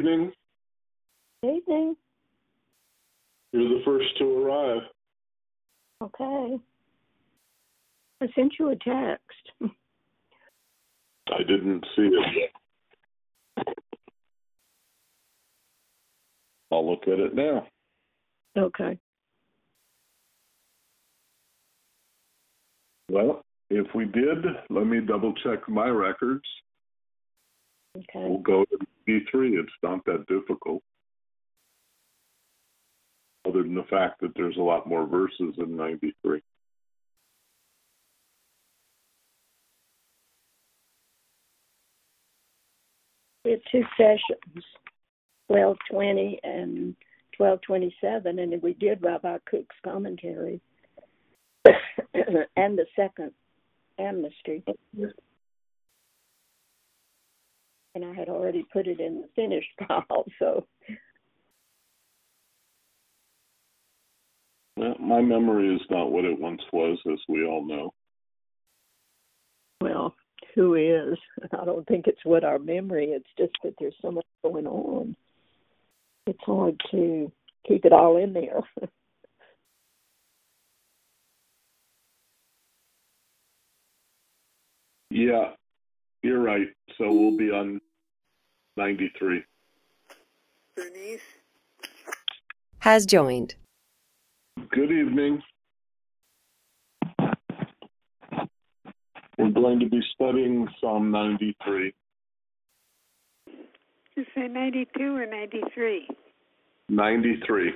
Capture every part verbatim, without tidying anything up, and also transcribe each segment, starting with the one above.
evening. Evening. You're the first to arrive. Okay. I sent you a text. I didn't see it yet. I'll look at it now. Okay. Well, if we did, let me double check my records. Okay. We'll go to B three. It's not that difficult. Other than the fact that there's a lot more verses in ninety-three. We had two sessions, twelve twenty and twelve twenty-seven, and we did Rabbi Cook's commentary and the second amnesty. And I had already put it in the finished file, so. Well, my memory is not what it once was, as we all know. Well, who is? I don't think it's what our memory, it's just that there's so much going on. It's hard to keep it all in there. Yeah, you're right. So we'll be on ninety-three. Bernice has joined. Good evening. We're going to be studying Psalm ninety-three. You say ninety-two or ninety-three? ninety-three.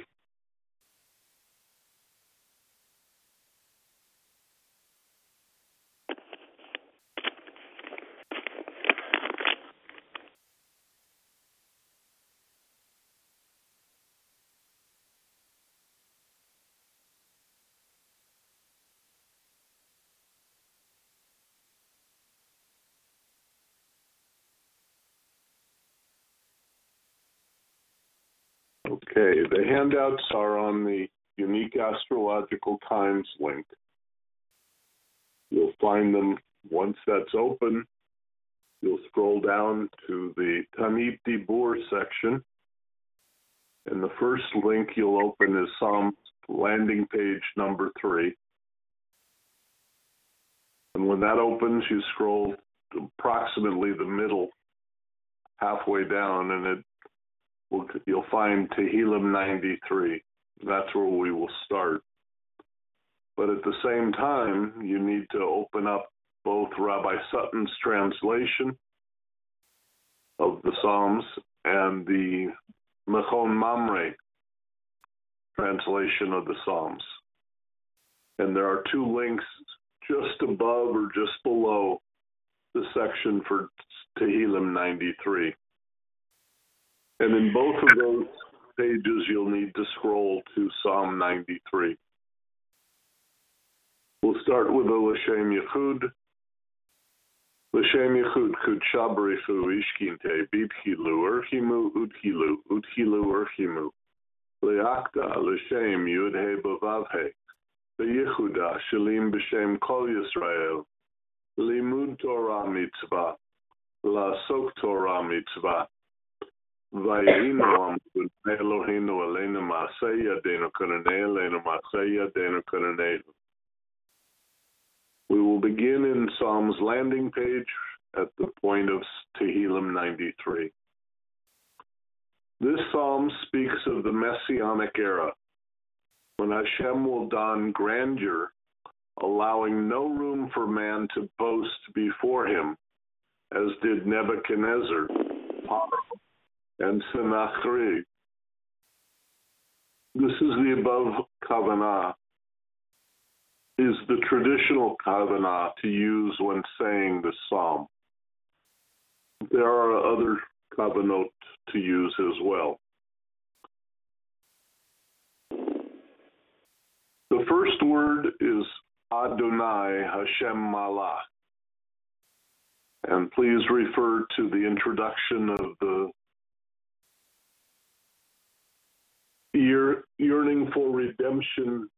Okay, the handouts are on the Unique Astrological Times link. You'll find them once that's open. You'll scroll down to the Tanit Dibur section, and the first link you'll open is Psalm landing page number three. And when that opens, you scroll to approximately the middle, halfway down, and it will, you'll find Tehillim ninety-three. That's where we will start. But at the same time, you need to open up both Rabbi Sutton's translation of the Psalms and the Mechon Mamre translation of the Psalms. And there are two links just above or just below the section for Tehillim ninety-three. And in both of those pages, you'll need to scroll to Psalm ninety-three. We'll start with the L'Shem Yichud. L'Shem Yichud Kudsha B'Richu Ishkinte B'Tchilu Urchimu Udchilu Udchilu Urchimu Le'akta L'Shem Yud-He B'Vav-He Be'Yichuda Shalim B'Shem Kol Yisrael Limud Torah Mitzvah La'asok Torah Mitzvah Vayinu Amud Eloheinu Aleinu Ma'aseh Yadeinu Karanei Aleinu Ma'aseh Yadeinu Karanei. We will begin in Psalm's landing page at the point of Tehillim ninety-three. This psalm speaks of the Messianic era, when Hashem will don grandeur, allowing no room for man to boast before him, as did Nebuchadnezzar, Paro, and Sennacherib. This is the above kavanah, is the traditional kavanah to use when saying the psalm. There are other kavanot to use as well. The first word is Adonai Hashem Malach. And please refer to the introduction of the year, Yearning for Redemption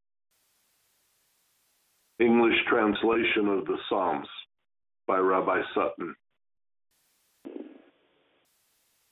English translation of the Psalms by Rabbi Sutton.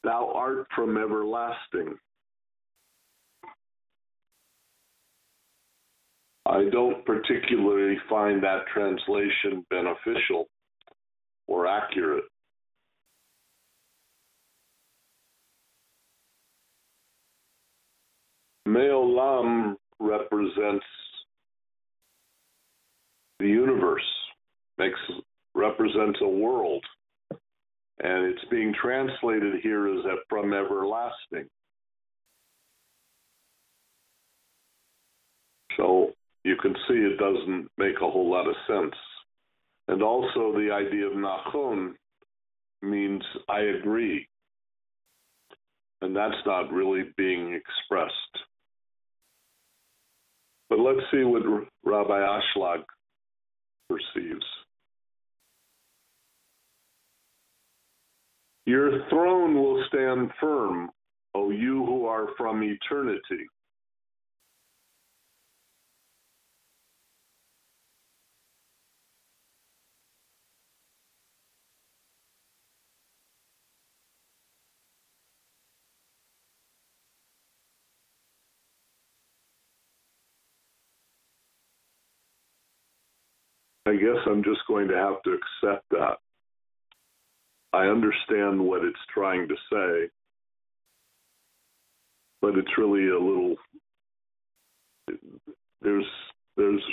Thou art from everlasting. I don't particularly find that translation beneficial or accurate. Me'olam represents the universe, makes represents a world, and it's being translated here as from everlasting. So you can see it doesn't make a whole lot of sense. And also the idea of nachon means I agree. And that's not really being expressed. But let's see what Rabbi Ashlag perceives. Your throne will stand firm, O you who are from eternity. I guess I'm just going to have to accept that. I understand what it's trying to say, but it's really a little, there's, there's,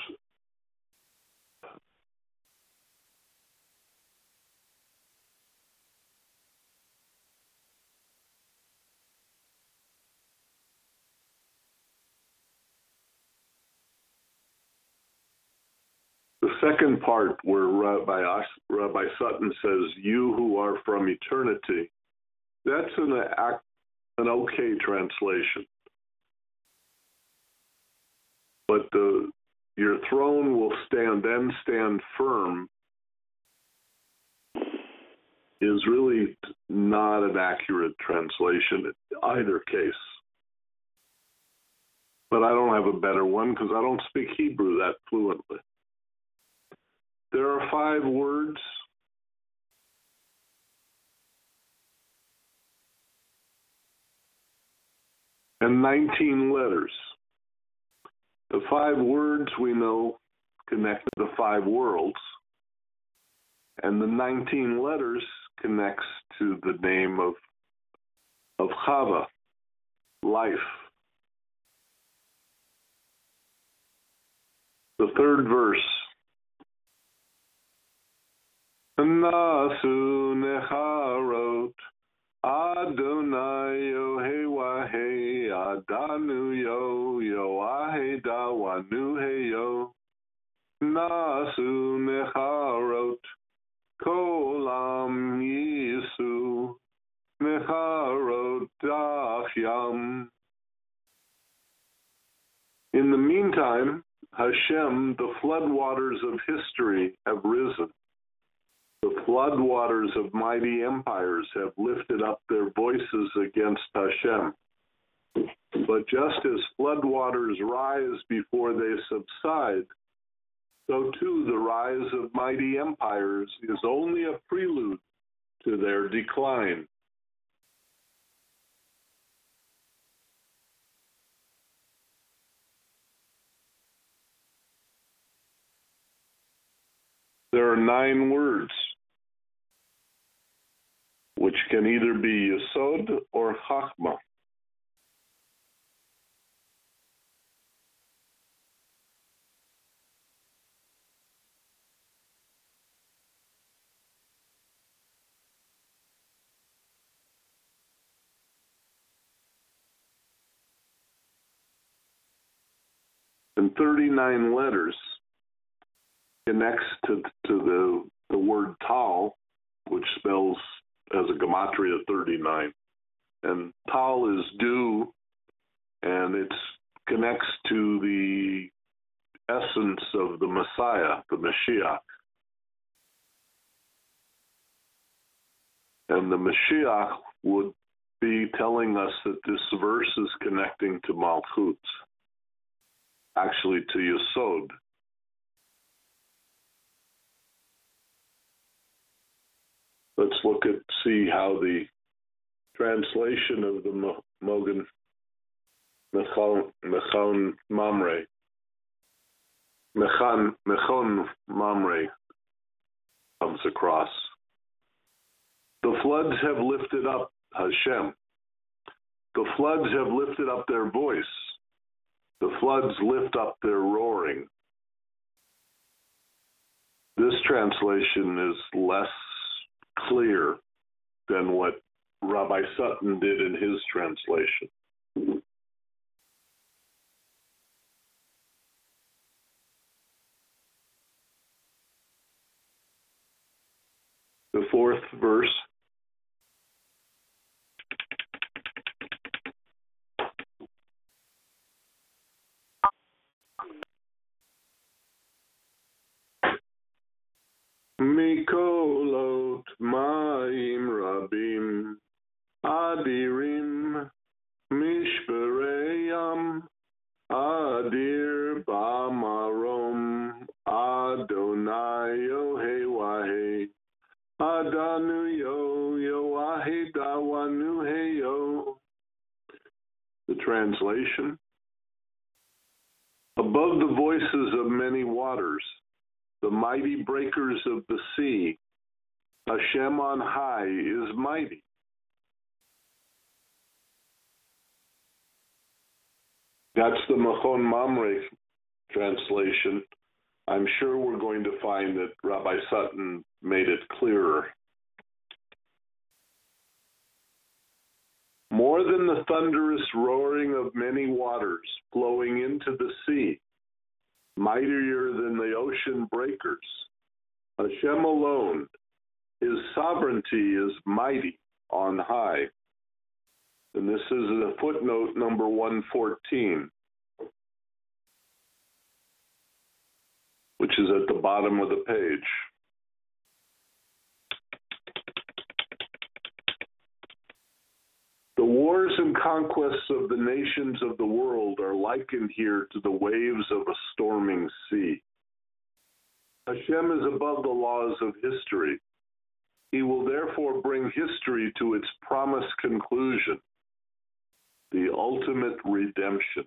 the second part where Rabbi, Rabbi Sutton says, you who are from eternity, that's an, an okay translation. But the, your throne will stand, then stand firm, is really not an accurate translation in either case. But I don't have a better one because I don't speak Hebrew that fluently. There are five words. And nineteen letters. The five words we know connect to the five worlds, and the nineteen letters connects to the name of, of Chava, life. The third verse. Nasu necharot Adonai Yohei Adanu Yo Yoahe Dawanu Heyo Nasu necharot Kolam Yisu necharot Dachyam. In the meantime, Hashem, the floodwaters of history have risen. The floodwaters of mighty empires have lifted up their voices against Hashem. But just as floodwaters rise before they subside, so too the rise of mighty empires is only a prelude to their decline. There are nine words, which can either be Yesod or Chachma. And thirty-nine letters connects to, to the, the word Tal, which spells as a gematria thirty-nine. And Tal is dew, and it connects to the essence of the Messiah, the Mashiach. And the Mashiach would be telling us that this verse is connecting to Malchut, actually to Yesod. Let's look at, see how the translation of the Mo- Mogan Mechon, Mechon Mamre. Mechon, Mechon Mamre comes across. The floods have lifted up Hashem. The floods have lifted up their voice. The floods lift up their roaring. This translation is less clear than what Rabbi Sutton did in his translation. The fourth verse. Mikolot ma'im rabim adirim mishbereyam adir ba'marom Adonai yohewahe Adanu yo yoahe dawanu heyo. The translation: above the voices of many waters, the mighty breakers of the sea, Hashem on high is mighty. That's the Mechon Mamre translation. I'm sure we're going to find that Rabbi Sutton made it clearer. More than the thunderous roaring of many waters flowing into the sea, mightier than the ocean breakers, Hashem alone, his sovereignty is mighty on high. And this is a footnote number one fourteen, which is at the bottom of the page. The wars and conquests of the nations of the world are likened here to the waves of a storming sea. Hashem is above the laws of history. He will therefore bring history to its promised conclusion, the ultimate redemption.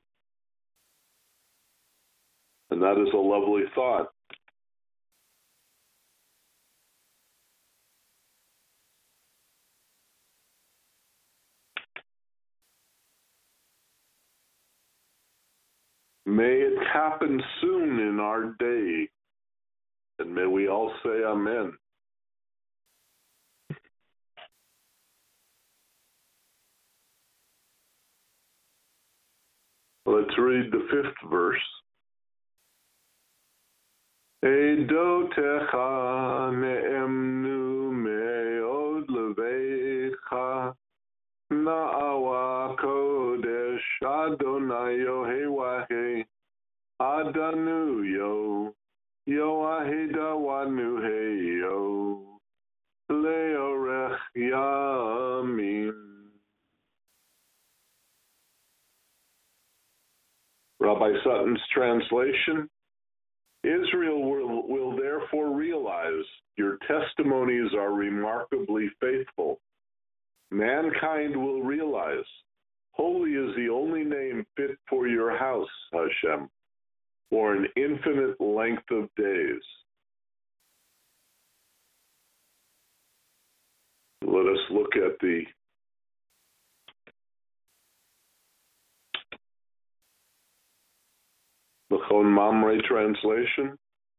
And that is a lovely thought. May it happen soon in our day, and may we all say amen. Let's read the fifth verse. Eidotecha ne'emnu me'od levecha na'awa kodesh Adonai yohewahe Adanu yo yoahe dawanu heyo leorech yamim. Rabbi Sutton's translation: Israel will, will therefore realize your testimonies are remarkably faithful. Mankind will realize holy is the only name fit for your house, Hashem, for an infinite length of days. Let us look at the Mechon Mamre translation.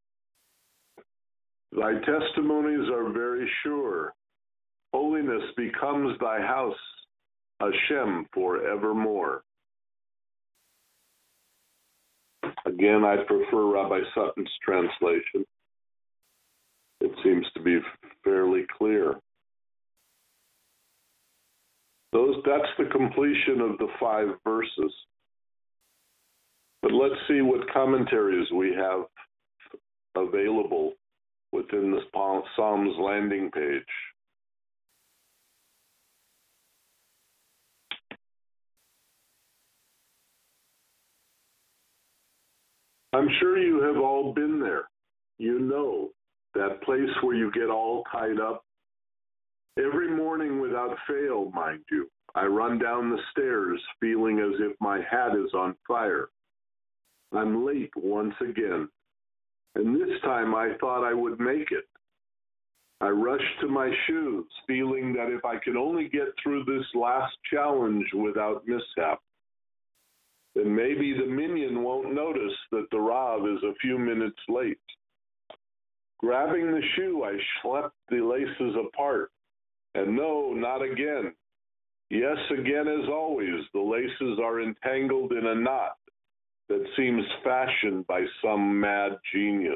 Thy testimonies are very sure. Holiness becomes thy house, Hashem, forevermore. Again, I prefer Rabbi Sutton's translation. It seems to be fairly clear. Those, that's the completion of the five verses. But let's see what commentaries we have available within the Psalms landing page. I'm sure you have all been there. You know that place where you get all tied up Every morning without fail, mind you, I run down the stairs feeling as if my hat is on fire. I'm late once again, and this time I thought I would make it. I rush to my shoes, feeling that if I could only get through this last challenge without mishap, then maybe the minion won't notice that the Rav is a few minutes late. Grabbing the shoe, I schlepped the laces apart. And no, not again. Yes, again as always, the laces are entangled in a knot that seems fashioned by some mad genius.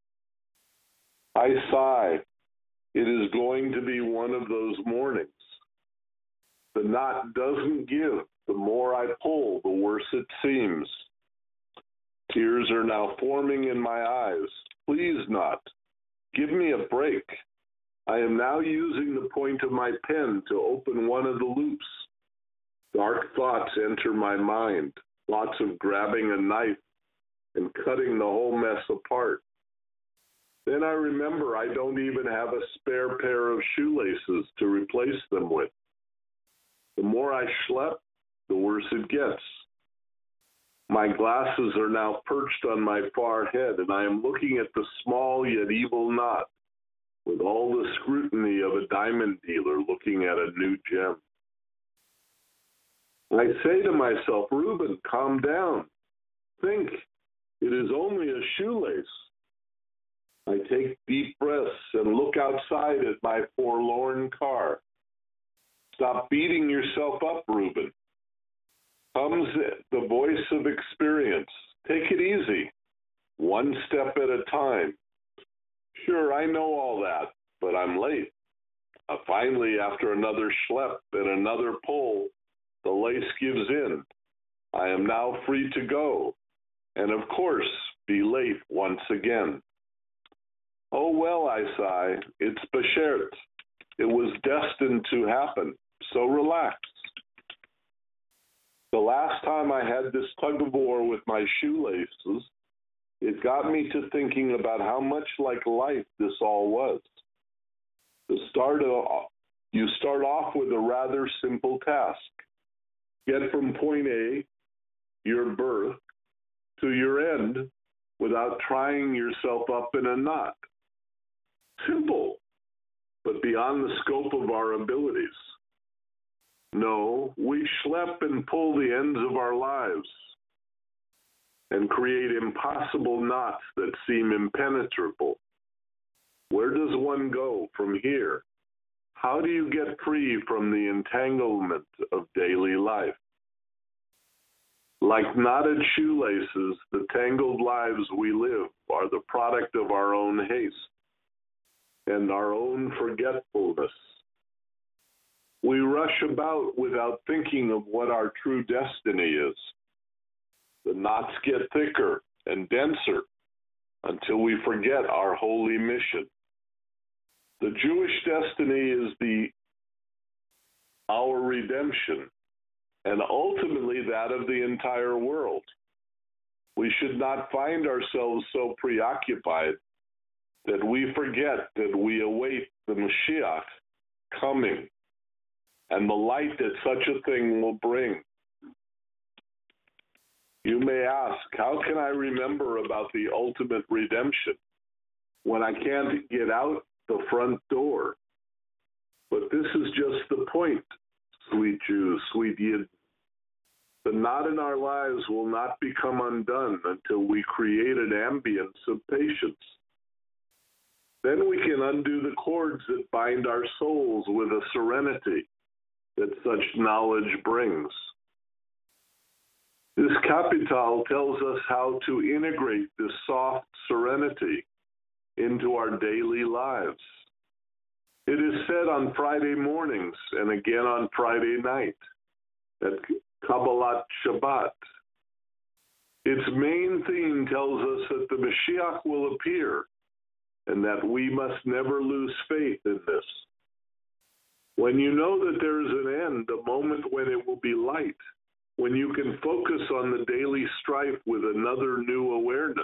I sigh. It is going to be one of those mornings. The knot doesn't give. The more I pull, the worse it seems. Tears are now forming in my eyes. Please not. Give me a break. I am now using the point of my pen to open one of the loops. Dark thoughts enter my mind, thoughts of grabbing a knife and cutting the whole mess apart. Then I remember I don't even have a spare pair of shoelaces to replace them with. The more I schlep, the worse it gets. My glasses are now perched on my forehead, and I am looking at the small yet evil knot with all the scrutiny of a diamond dealer looking at a new gem. I say to myself, Reuben, calm down. Think, it is only a shoelace. I take deep breaths and look outside at my forlorn car. Stop beating yourself up, Reuben. Comes the voice of experience. Take it easy, one step at a time. Sure, I know all that, but I'm late. Uh, finally, after another schlep and another pull, the lace gives in. I am now free to go, and of course, be late once again. Oh well, I sigh, it's beshert. It was destined to happen, so relax. The last time I had this tug of war with my shoelaces, it got me to thinking about how much like life this all was. To start off, you start off with a rather simple task. Get from point A, your birth, to your end without trying yourself up in a knot. Simple, but beyond the scope of our abilities. No, we schlep and pull the ends of our lives and create impossible knots that seem impenetrable. Where does one go from here? How do you get free from the entanglement of daily life? Like knotted shoelaces, the tangled lives we live are the product of our own haste and our own forgetfulness. We rush about without thinking of what our true destiny is. The knots get thicker and denser until we forget our holy mission. The Jewish destiny is the our redemption, and ultimately that of the entire world. We should not find ourselves so preoccupied that we forget that we await the Mashiach coming and the light that such a thing will bring. You may ask, how can I remember about the ultimate redemption when I can't get out the front door? But this is just the point, sweet Jews, sweet Yid. The knot in our lives will not become undone until we create an ambience of patience. Then we can undo the cords that bind our souls with a serenity that such knowledge brings. This capital tells us how to integrate this soft serenity into our daily lives. It is said on Friday mornings and again on Friday night at Kabbalat Shabbat. Its main theme tells us that the Mashiach will appear and that we must never lose faith in this. When you know that there is an end, a moment when it will be light, when you can focus on the daily strife with another new awareness.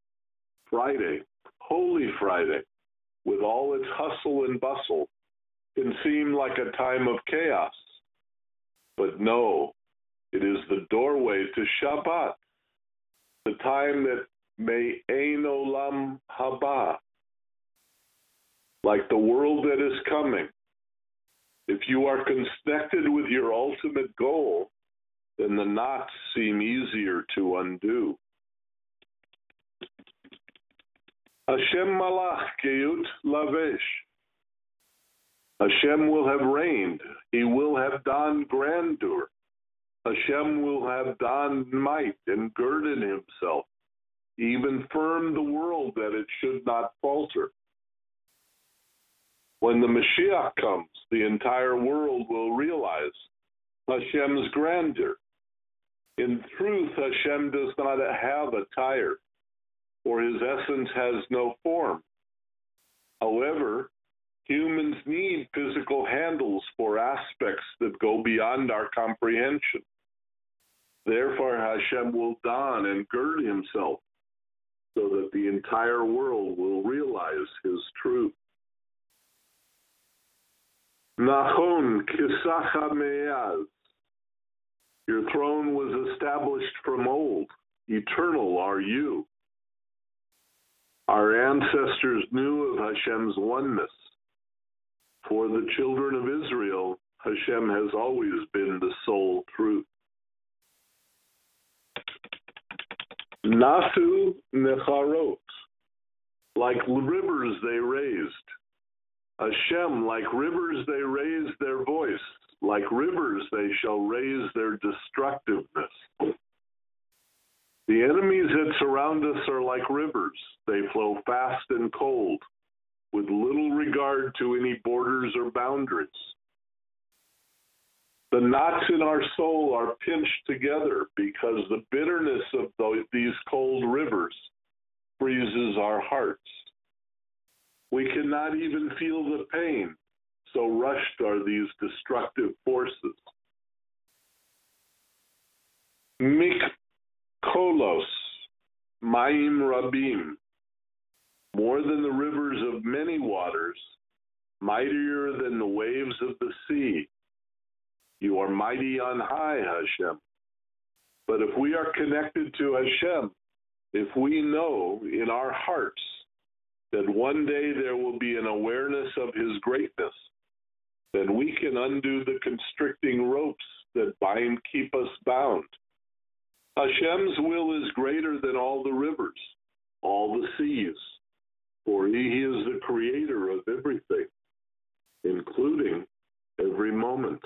Friday, Holy Friday, with all its hustle and bustle, can seem like a time of chaos, but no, it is the doorway to Shabbat, the time that Me'ein Olam Haba, like the world that is coming. If you are connected with your ultimate goal, then the knots seem easier to undo. Hashem Malach Geut Lavesh. Hashem will have reigned. He will have donned grandeur. Hashem will have donned might and girded himself, even firmed the world that it should not falter. When the Mashiach comes, the entire world will realize Hashem's grandeur. In truth, Hashem does not have a tire, for his essence has no form. However, humans need physical handles for aspects that go beyond our comprehension. Therefore, Hashem will don and gird himself so that the entire world will realize his truth. Nachon kisacha me'az. Your throne was established from old. Eternal are you. Our ancestors knew of Hashem's oneness. For the children of Israel, Hashem has always been the sole truth. Nasu necharot. Like rivers they raised. Hashem, like rivers they raised their voice. Like rivers they shall raise their destructiveness. The enemies that surround us are like rivers. They flow fast and cold, with little regard to any borders or boundaries. The knots in our soul are pinched together because the bitterness of these cold rivers freezes our hearts. We cannot even feel the pain, so rushed are these destructive forces. Mikkolos, Mayim Rabim, more than the rivers of many waters, mightier than the waves of the sea. You are mighty on high, Hashem. But if we are connected to Hashem, if we know in our hearts that one day there will be an awareness of his greatness, then we can undo the constricting ropes that bind, keep us bound. Hashem's will is greater than all the rivers, all the seas, for he is the creator of everything, including every moment.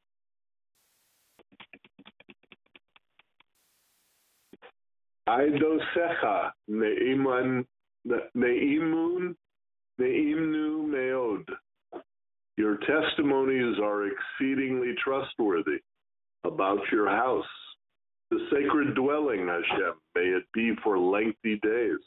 Aidosecha ne'iman ne'imun ne'imnu meod. Your testimonies are exceedingly trustworthy about your house, the sacred dwelling, Hashem. May it be for lengthy days.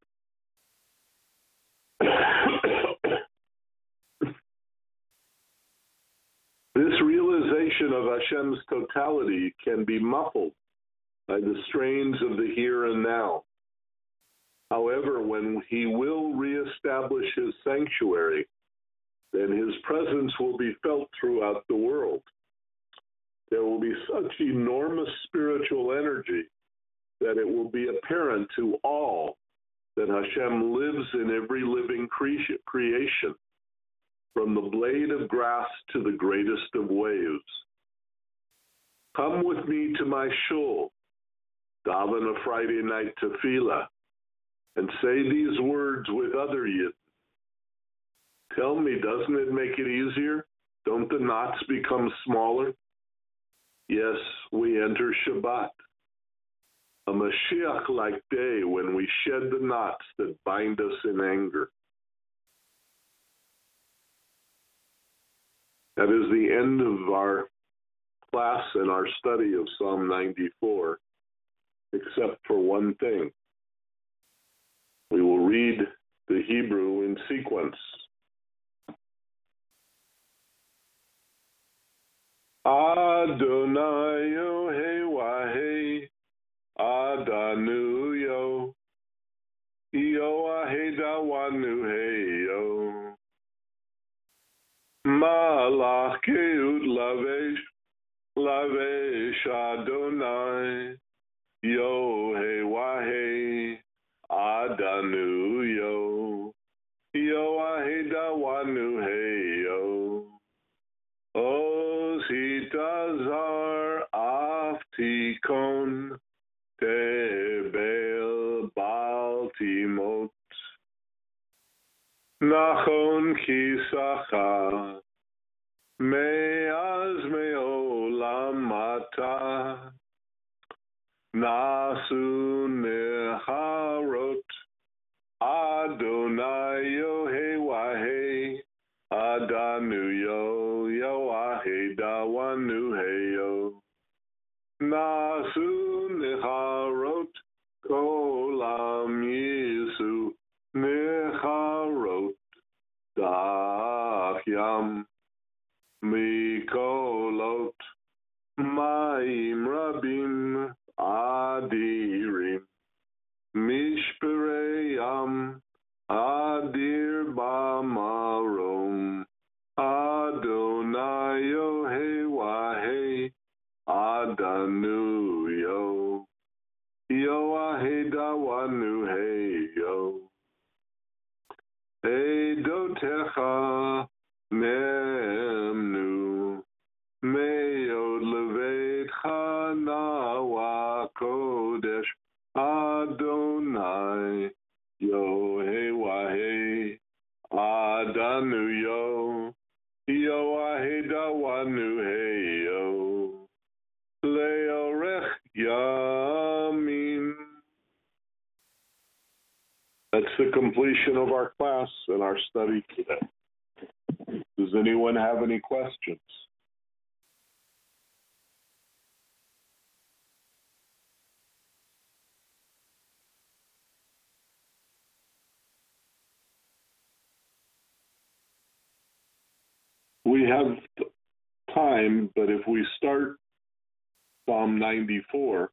This realization of Hashem's totality can be muffled by the strains of the here and now. However, when he will reestablish his sanctuary, then his presence will be felt throughout the world. There will be such enormous spiritual energy that it will be apparent to all that Hashem lives in every living cre- creation, from the blade of grass to the greatest of waves. Come with me to my shul, daven a Friday night tefillah, and say these words with other yidden. Tell me, doesn't it make it easier? Don't the knots become smaller? Yes, we enter Shabbat, a Mashiach-like day when we shed the knots that bind us in anger. That is the end of our class and our study of Psalm ninety-four, except for one thing. We will read the Hebrew in sequence. Adonai Yohei Adanu Yo Yo Aheda Wanu Heyo Malach keut lavesh, lavesh Adonai, Yohe wahe, Adanu yo, Yoahe dawanu hey yo, Ositazar aftikon, Tebel baltimot, Nachon kisacha, Me'az me'olam mata, Nasu necharot, Adonai yohe wahe, Adanu yo, Yoahe dawanu heyo, Nasu necharot, Kolam yisu, necharot, Dach yam, Mikolot, Maim Rabim, Adirim, Mishpereyam, Adir Bamarom, Adonai Yohe Wahe, Adanu Yo, Yoahe Dawanu Heyo, Eidotecha Nemnu, Meod Levetcha Nawa Kodesh, Adonai, Yohe Wahe, Adanu Yo, Yoahe Dawanu Heyo, Leorech Yamim. That's the completion of our class and our study today. Does anyone have any questions? We have time, but if we start Psalm ninety-four,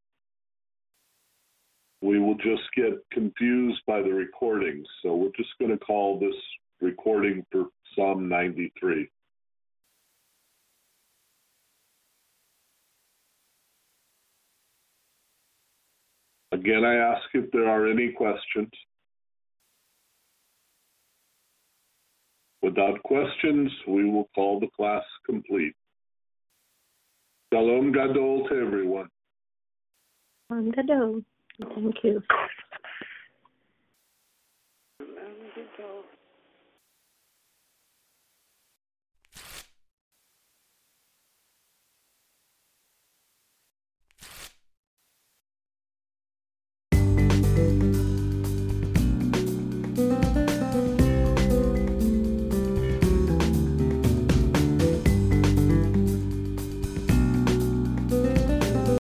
we will just get confused by the recordings. So we're just going to call this recording for Psalm ninety-three. Again, I ask if there are any questions. Without questions, we will call the class complete. Shalom Gadol to everyone. Shalom Gadol. Thank you.